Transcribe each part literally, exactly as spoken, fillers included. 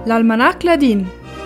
L'Almanach Ladin.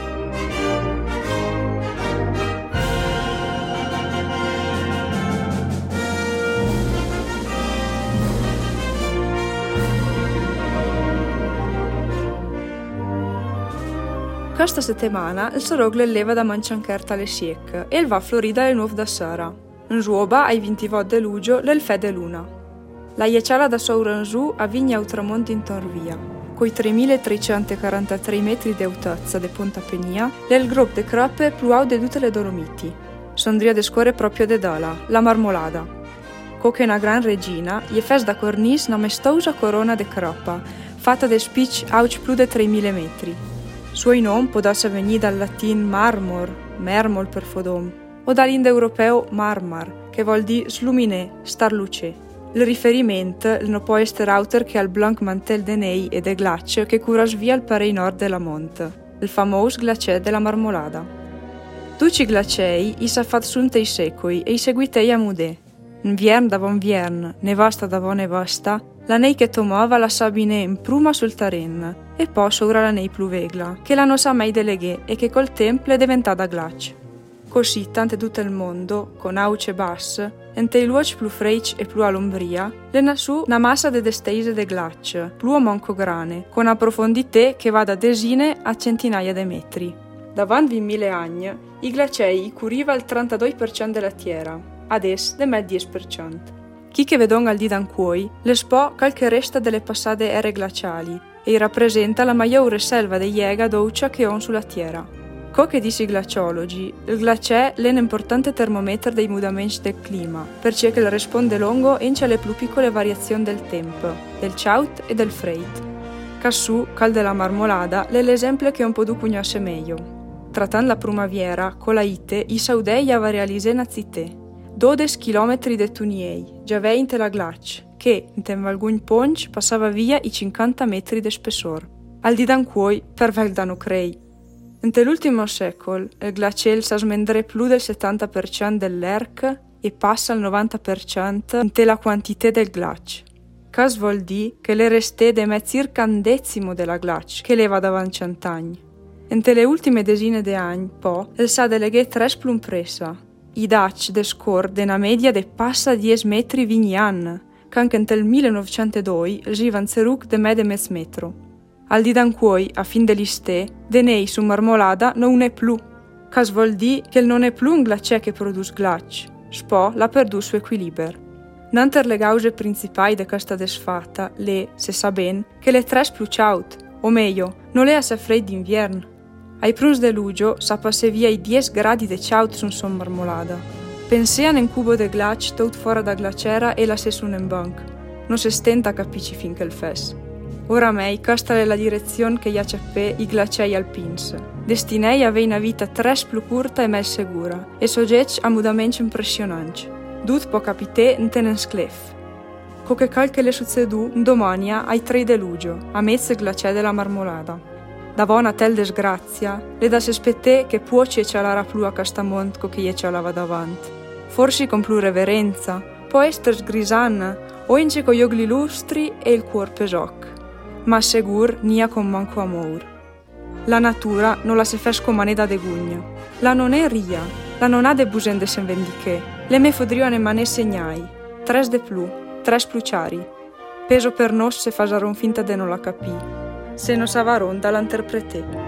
Questa settimana il Sorogle leva da Manciancherta le Siec e il va a Florida e nuov da Sara. In Ruoba ai ventivot de luglio l'el fede luna. La ieciala da Souranzu a Vigna au tramonti in Torvia. Coi tremilatrecentoquarantatré metri di altezza de Ponta Penia, l'el gruppo de croppe più au de tutte le Dolomiti. Sondria de scuore proprio de Dala, la Marmolada. Coche una gran regina, gli fes da cornis una maestosa corona de croppa, fatta de spicci auc più de tremila metri. Suoi nom podasse venire dal latin marmor, mermol per fodom, o dall'indoeuropeo marmar, che vuol dire sluminè, star luce. Il riferimento il non può essere autor che al blanc mantel de nei e de glace che cura svia il parei nord della monte, il famoso glacier della Marmolada. Tutti glacei i sa fat sunt i secoli e i seguitei a mudè. Inviern davon viern, nevasta davon nevasta, la nei che tomava la sabine in pruma sul terreno e poi sopra la nei pluvegla, che la non sa mai deleghe e che col tempo è diventata glace. Così tante tutto il mondo, con auce basse, ente i luoci più freici e più all'ombria, le nasù una massa de desteise de glace, più o manco grane, con una profondità che va da desine a centinaia di metri. Davanti a mille anni, i glaciei curiva il trentadue per cento della terra, adesso de il dieci per cento. Chi che vedon al di d'ancuoi, le spo qualche resta delle passate ere glaciali e rappresenta la maggiore selva de Jega doucia che on sulla terra. Co che dice i glaciologi, il glacier è un importante termometro dei mutamenti del clima, perché che risponde lungo ence le più piccole variazioni del tempo, del ciaut e del freit. Cassù, cal della Marmolada, è l'esempio che un po' du cugnasse meglio. Trattando la primavera, con la ite, i saudei aveva realizzato una città. dodici chilometri de tuniei, già veinte la glace, che, in Valgugn Ponch, passava via i cinquanta metri di spessore. Al di d'ancuoi, per Veldano crei. Nell'ultimo secolo, il glaciale sa smendere più del settanta per cento dell'erc e passa al novanta per cento in la quantità del glace. Cas vuol dire che le reste de circa un decimo della glace che leva davanti cent'anni. In le ultime decine di anni, poi, il sa deleghe tre plumpressa. I daci de scor de una media de passa dieci metri vigni anno, che anche nel millenovecentodue givan zeruc de me de mezzo metro. Al di d'ancuoi, a fin dell'iste, de nei su Marmolada non è più. Cas vuol dire che non è più un glacier che produce glace, spo l'ha perduto suo equilibrio. Nanter le cause principali di questa desfatta le, se sa ben, che le tre spluciaut, o meglio, non le ha se freddo d'inverno. Ai primi de luglio sa passe via i dieci gradi de ciaut su son Marmolada. Pensean in cubo de glace tot fuori da glaciera e la se sun in banc. Non se stenta a capisci fin che il fes. Oramai questa è la direzione che gli ceppè i glaciei alpins. Destinei avei una vita tres più curta e mel sicura, e soggetti a mudamenti impressionanti. Dut può capite in tenen sclef. Co che cal che le succedù domani ai tre de luglio, a mezzo glacier della Marmolada. Davò una tel disgrazia, le da se spetté che può ci eccialara più a castamont co che gli eccialava davanti. Forse con più reverenza, può essere sgrisanna, o ince con gli ogli lustri e il cuor pesoc. Ma segur nia con manco amor. La natura non la se fes con maneda de gugno. La non è ria, la non ha de busen de sen vendiché. Le me fodrione mane segnai, tres de plu, tres pluciari. Peso per nos se fasaron finta de non la capì, se nos avaron da l'interpreté.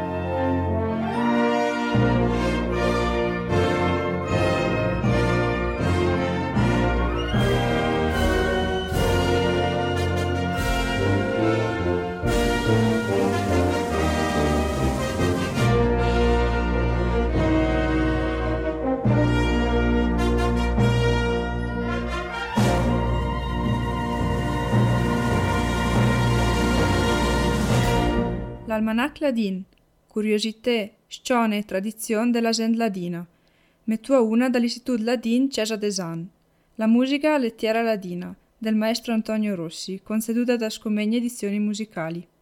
L'Almanach Ladin, curiosità, scione e tradizione della gente ladina. Mettua una dall'Istituto Ladin Cesa Desan. La musica lettiera ladina, del maestro Antonio Rossi, conceduta da Scomegna Edizioni Musicali.